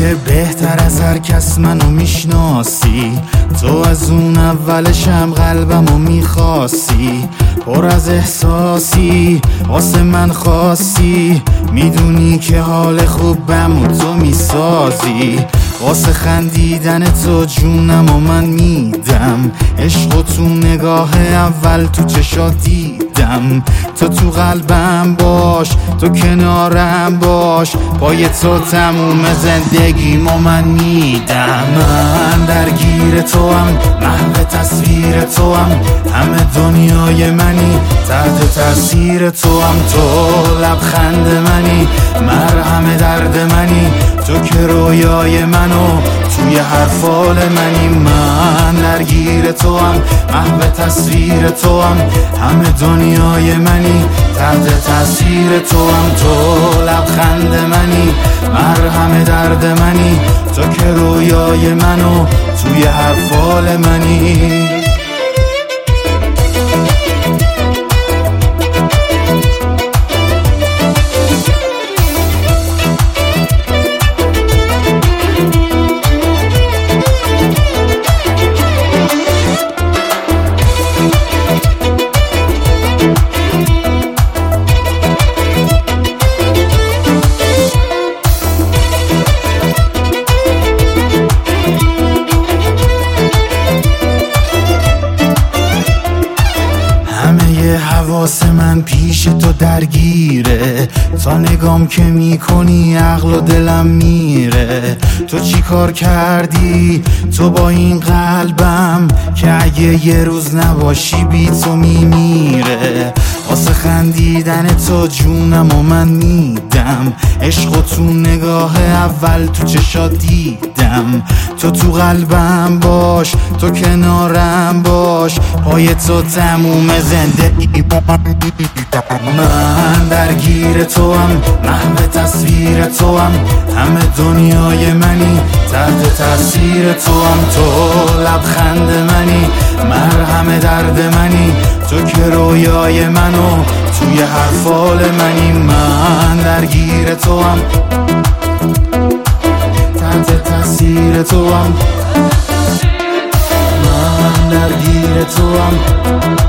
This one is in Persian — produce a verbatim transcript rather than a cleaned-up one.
که بهتر از هر کس منو میشناسی، تو از اون اولشم قلبمو میخواستی، پر از احساسی واسه من خاصی، میدونی که حال خوبم و تو میسازی، واسه خندیدن تو جونم و من میدم، عشق و تو نگاه اول تو چشات دیدم، تو تو قلبم باش، تو کنارم باش، پای تو تموم زندگیمو من میدم. من درگیر تو هم، محو تصویر تو هم، همه دنیای منی، تحت تاثیر تو هم، تو لبخند منی، مرهم درد منی، تو که رویای منو توی هر فال منی. من درگیر تو هم، محو تصویر تو هم، همه دنیای منی، تحت تاثیر تو هم، تو لبخند منی، مرهم درد منی، تو که رویای منو توی هر فال منی. حواس من پیش تو درگیره، تا نگام که میکنی عقل و دلم میره، تو چی کار کردی تو با این قلبم که اگه یه روز نباشی بی تو میمیره، واسه خندیدن تو جونم و من میدم، عشق و تو نگاه اول تو چشات دیدم، تو تو قلبم باش، تو کنارم باش، پای تو تموم زندگی. من درگیر تو هم، محو تصویر تو هم، همه دنیای منی، تحت تاثیر تو هم، تو لبخند منی، مرهم درد منی، تو که رویای منو توی هر فال منی. من درگیر تو هم، تحت تاثیر تو هم، من درگیر تو هم.